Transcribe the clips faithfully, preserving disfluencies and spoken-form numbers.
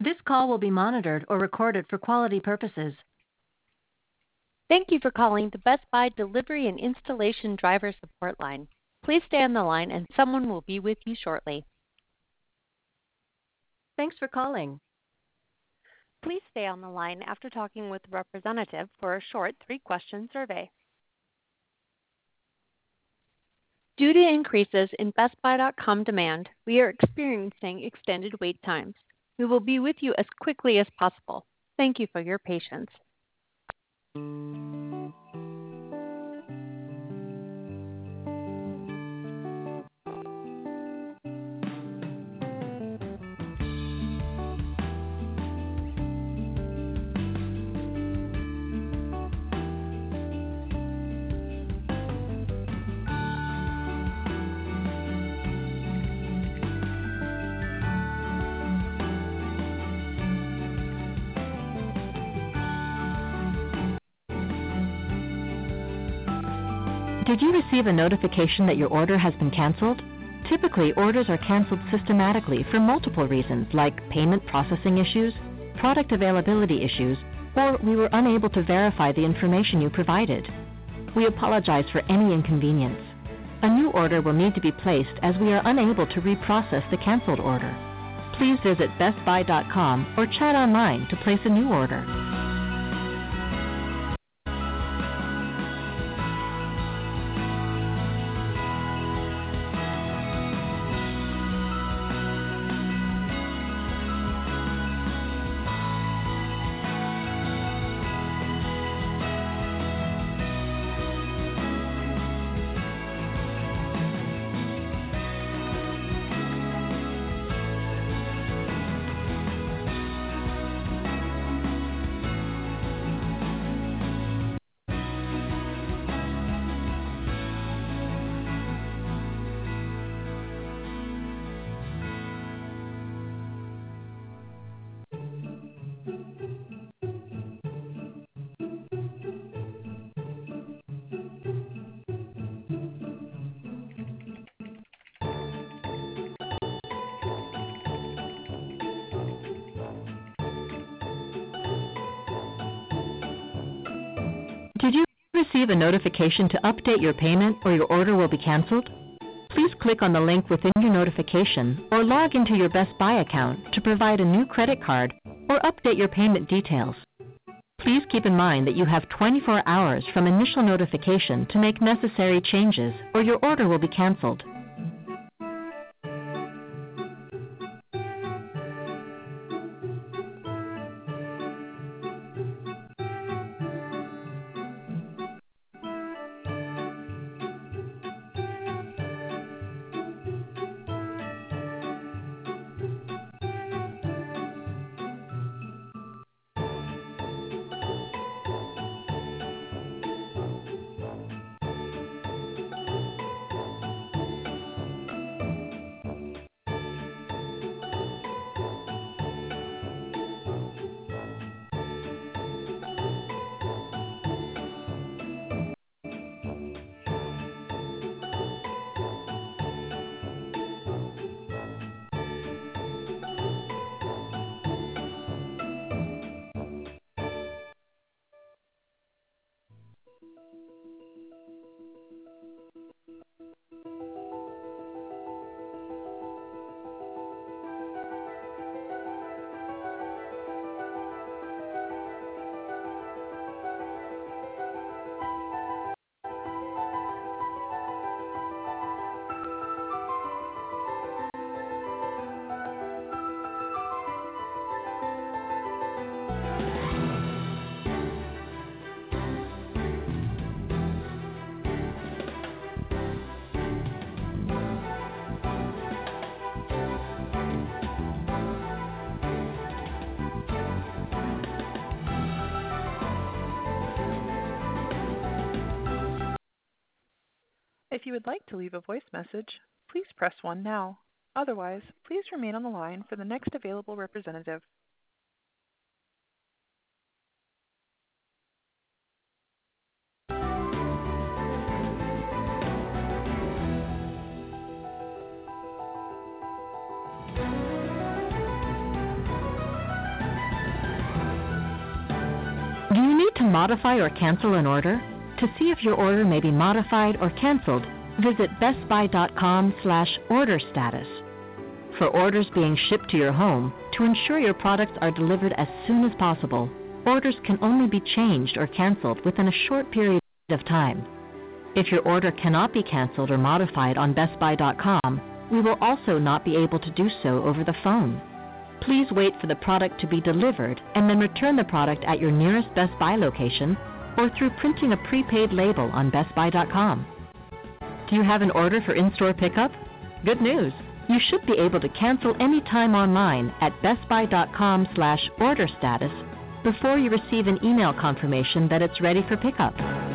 This call will be monitored or recorded for quality purposes. Thank you for calling the Best Buy Delivery and Installation Driver Support Line. Please stay on the line and someone will be with you shortly. Thanks for calling. Please stay on the line after talking with a representative for a short three-question survey. Due to increases in Best Buy dot com demand, we are experiencing extended wait times. We will be with you as quickly as possible. Thank you for your patience. Did you receive a notification that your order has been canceled? Typically, orders are canceled systematically for multiple reasons like payment processing issues, product availability issues, or we were unable to verify the information you provided. We apologize for any inconvenience. A new order will need to be placed as we are unable to reprocess the canceled order. Please visit best buy dot com or chat online to place a new order. Did you receive a notification to update your payment or your order will be canceled? Please click on the link within your notification or log into your Best Buy account to provide a new credit card or update your payment details. Please keep in mind that you have twenty-four hours from initial notification to make necessary changes or your order will be canceled. If you would like to leave a voice message, please press one now. Otherwise, please remain on the line for the next available representative. Do you need to modify or cancel an order? To see if your order may be modified or canceled, visit bestbuy.com slash order status. For orders being shipped to your home, to ensure your products are delivered as soon as possible, orders can only be changed or canceled within a short period of time. If your order cannot be canceled or modified on best buy dot com, we will also not be able to do so over the phone. Please wait for the product to be delivered and then return the product at your nearest Best Buy location or through printing a prepaid label on best buy dot com. Do you have an order for in-store pickup? Good news! You should be able to cancel any time online at bestbuy.com slash order status before you receive an email confirmation that it's ready for pickup.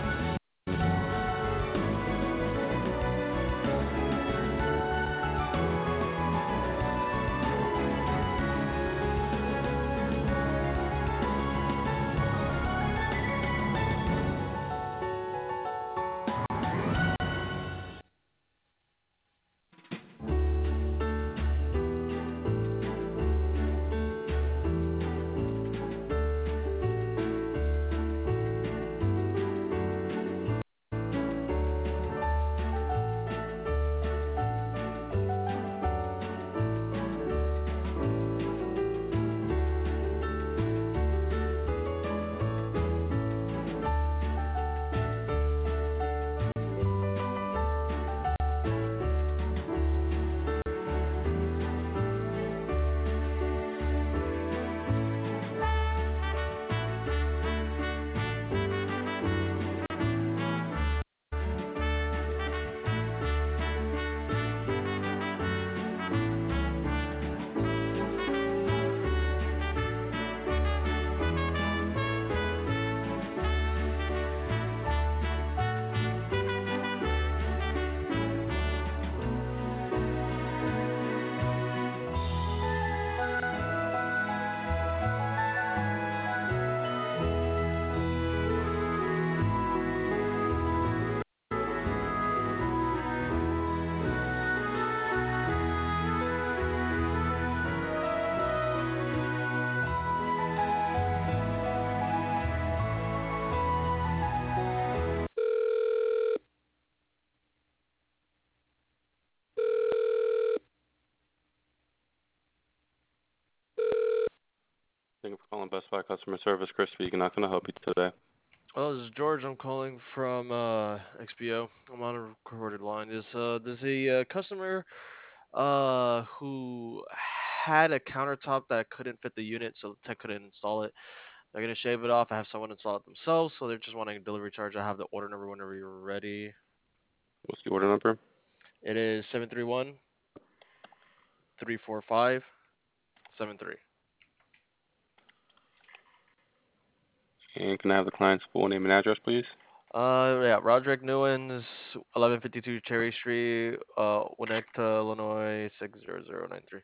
Thank you for calling Best Buy Customer Service. Chris speaking. How can I help you today? Oh, this is George. I'm calling from uh, X B O. I'm on a recorded line. There's, uh, there's a uh, customer uh, who had a countertop that couldn't fit the unit, so the tech couldn't install it. They're going to shave it off and have someone install it themselves, so they're just wanting a delivery charge. I have the order number whenever you're ready. What's the order number? It is seven three one, three four five, seven three. And can I have the client's full name and address, please? Uh, yeah, Roderick Newens, eleven fifty-two Cherry Street, uh, Winnetka, Illinois, six zero zero nine three.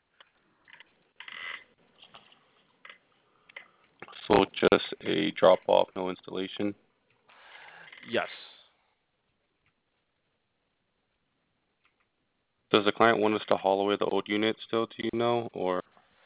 So just a drop-off, no installation. Yes. Does the client want us to haul away the old unit still, do you know, or?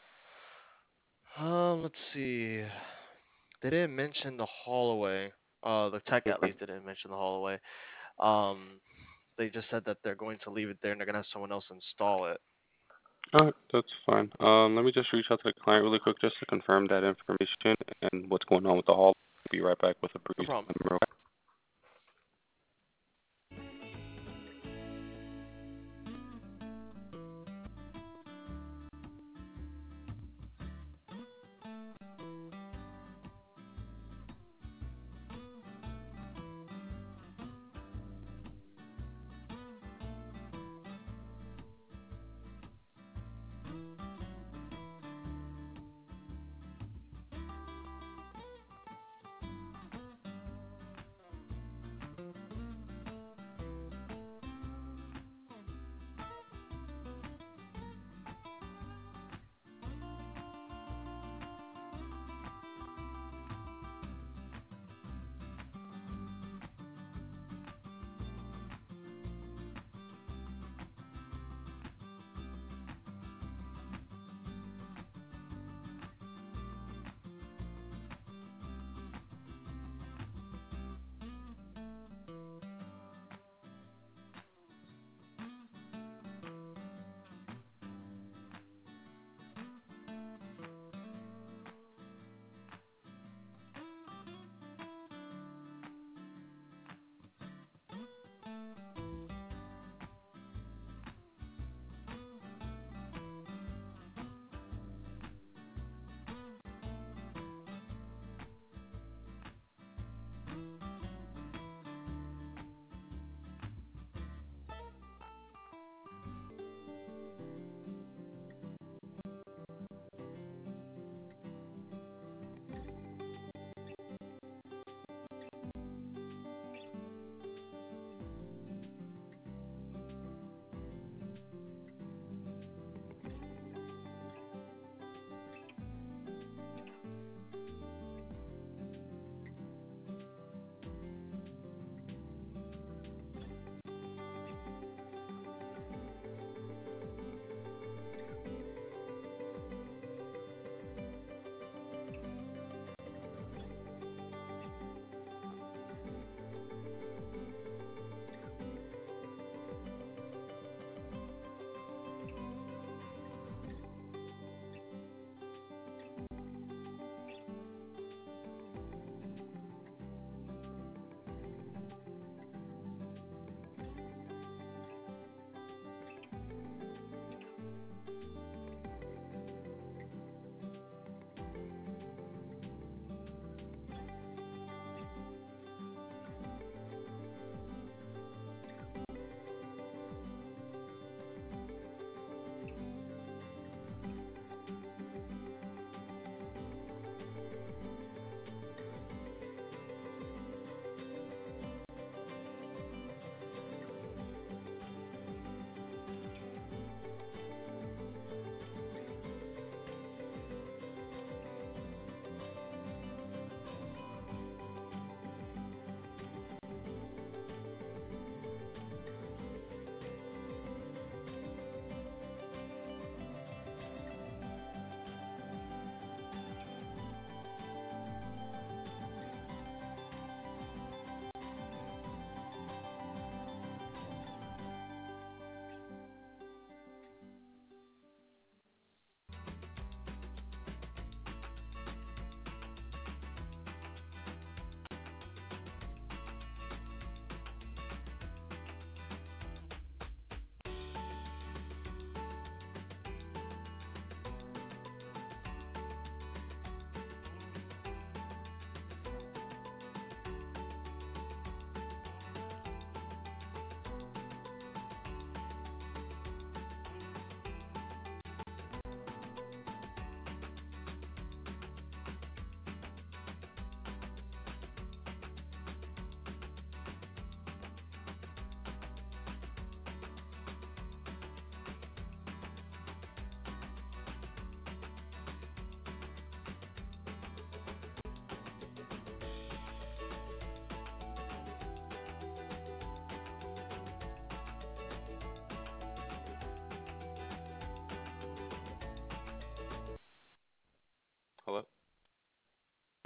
Uh, let's see. They didn't mention the hallway. Uh, the tech at Okay. least didn't mention the hallway. Um, they just said that they're going to leave it there and they're gonna have someone else install it. Alright, that's fine. Um, let me just reach out to the client really quick just to confirm that information and what's going on with the haul. I'll be right back with a No brief problem. number.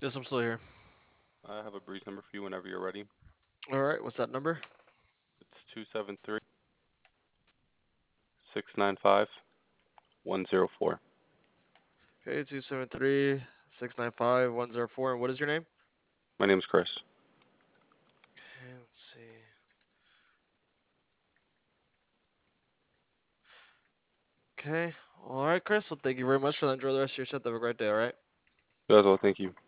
Yes, I'm still here. I have a breeze number for you whenever you're ready. All right, what's that number? It's two seven three, six nine five, one zero four. Okay, two seven three six nine five one zero four. And what is your name? My name's Chris. Okay, let's see. Okay. All right, Chris. Well, thank you very much for that. Enjoy the rest of your shift. Have a great day. All right. You as well, thank you.